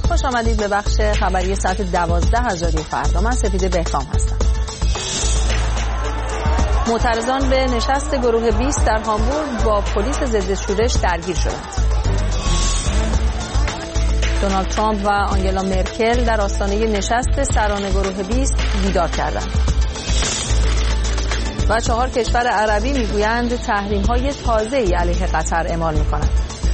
خوش آمدید به بخش خبری ساعت 12 از رادیو فردا. من سپیده بهکام هستم. معترضان به نشست گروه 20 در هامبورگ با پلیس ضد شورش درگیر شدند. دونالد ترامپ و آنگلا مرکل در آستانه نشست سران گروه 20 دیدار کردند. و 4 کشور عربی میگویند تحریم‌های تازه‌ای علیه قطر اعمال می‌کنند.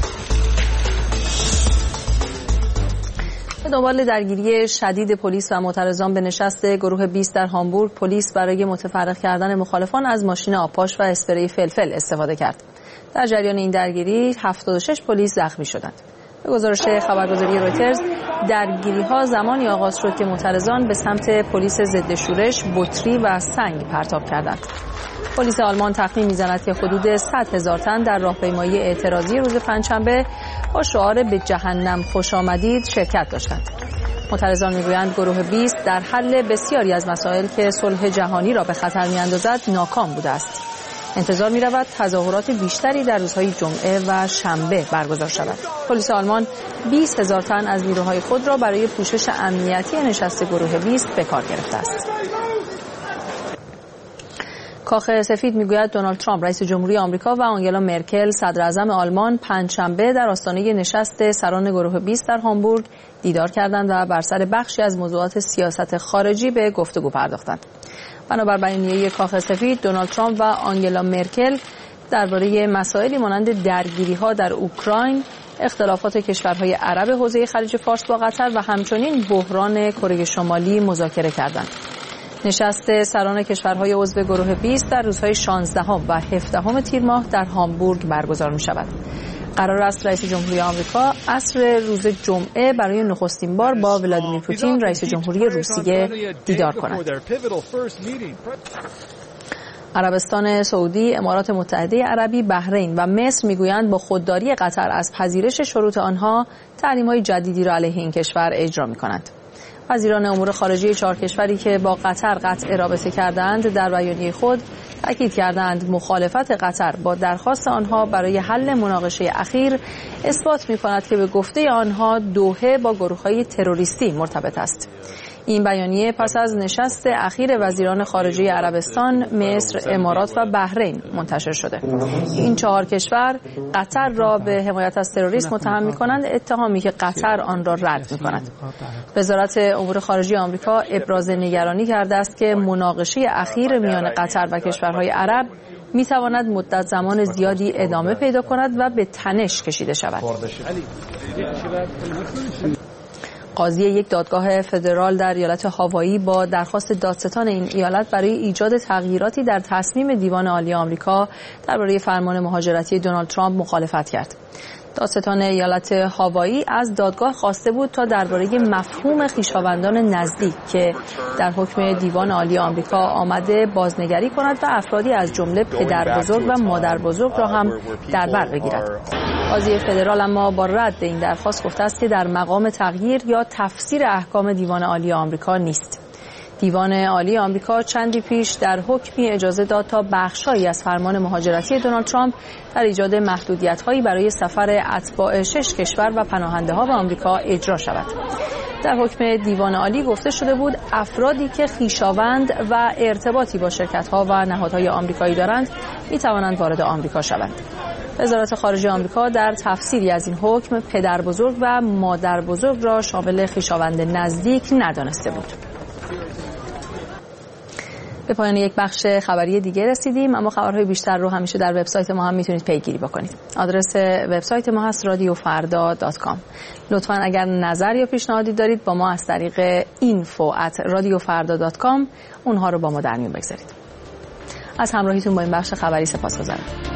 به دنبال درگیری شدید پلیس و معترضان به نشست گروه 20 در هامبورگ، پلیس برای متفرق کردن مخالفان از ماشین آبپاش و اسپری فلفل استفاده کرد. در جریان این درگیری 76 پلیس زخمی شدند. به گزارش خبرگزاری رویترز، درگیری‌ها زمانی آغاز شد که معترضان به سمت پلیس ضد شورش بطری و سنگ پرتاب کردند. پلیس آلمان تخمین می‌زند که حدود 100,000 تن در راهپیمایی اعتراضی روز پنجشنبه با شعار به جهنم خوش آمدید شرکت داشتند. معترضان می‌گویند گروه 20 در حل بسیاری از مسائل که صلح جهانی را به خطر می‌اندازد ناکام بوده است. انتظار می‌رود تظاهرات بیشتری در روزهای جمعه و شنبه برگزار شود. پلیس آلمان 20,000 تن از نیروهای خود را برای پوشش امنیتی نشست گروه 20 به کار گرفته است. کاخ سفید میگوید دونالد ترامپ رئیس جمهوری آمریکا و آنگلا مرکل صدر اعظم آلمان پنجشنبه در آستانه نشست سران گروه 20 در هامبورگ دیدار کردند و بر سر بخشی از موضوعات سیاست خارجی به گفتگو پرداختند. بنابر بیانیه کاخ سفید، دونالد ترامپ و آنگلا مرکل درباره مسائلی مانند درگیری‌ها در اوکراین، اختلافات کشورهای عرب حوزه خلیج فارس با قطر و همچنین بحران کره شمالی مذاکره کردند. نشست سران کشورهای عضو گروه 20 در روزهای 16 و 17 تیر ماه در هامبورگ برگزار می شود. قرار است رئیس جمهوری آمریکا عصر روز جمعه برای نخستین بار با ولادیمیر پوتین رئیس جمهوری روسیه دیدار کند. عربستان سعودی، امارات متحده عربی، بحرین و مصر میگویند با خودداری قطر از پذیرش شروط آنها تحریم‌های جدیدی را علیه این کشور اجرا می‌کنند. وزیران امور خارجه 4 کشوری که با قطر قطع رابطه کردند در بیانیه خود تاکید کردند مخالفت قطر با درخواست آنها برای حل مناقشه اخیر اثبات می‌کند که به گفته آنها دوحه با گروه‌های تروریستی مرتبط است. این بیانیه پس از نشست اخیر وزیران خارجه عربستان، مصر، امارات و بحرین منتشر شده. این 4 کشور قطر را به حمایت از تروریسم متهم می‌کنند، اتهامی که قطر آن را رد می‌کند. وزارت امور خارجه آمریکا ابراز نگرانی کرده است که مناقشه اخیر میان قطر و کشورهای عرب می‌تواند مدت زمان زیادی ادامه پیدا کند و به تنش کشیده شود. قاضی یک دادگاه فدرال در ایالت هاوایی با درخواست دادستان این ایالت برای ایجاد تغییراتی در تصمیم دیوان عالی آمریکا درباره فرمان مهاجرتی دونالد ترامپ مخالفت کرد. دادستان ایالت هاوایی از دادگاه خواسته بود تا درباره مفهوم خویشاوندان نزدیک که در حکم دیوان عالی آمریکا آمده بازنگری کند و افرادی از جمله پدر بزرگ و مادر بزرگ را هم در بر بگیرد. قاضی فدرال اما با رد این درخواست گفته است که در مقام تغییر یا تفسیر احکام دیوان عالی آمریکا نیست. دیوان عالی آمریکا چندی پیش در حکمی اجازه داد تا بخش‌هایی از فرمان مهاجرتی دونالد ترامپ در ایجاد محدودیت‌هایی برای سفر اتباع 6 کشور و پناهنده‌ها به آمریکا اجرا شود. در حکم دیوان عالی گفته شده بود افرادی که خویشاوند و ارتباطی با شرکت‌ها و نهادهای آمریکایی دارند می‌توانند وارد آمریکا شوند. وزارت خارجه آمریکا در تفسیری از این حکم پدر بزرگ و مادر بزرگ را شامل خویشاوند نزدیک ندانسته بود. به پایان یک بخش خبری دیگه رسیدیم، اما خبرهای بیشتر رو همیشه در وبسایت ما هم میتونید پیگیری بکنید. آدرس وبسایت ما هست radiofarda.com. لطفاً اگر نظر یا پیشنهادی دارید با ما از طریق info@radiofarda.com اونها رو با ما در میون بگذارید. از همراهیتون با این بخش خبری سپاسگزارم.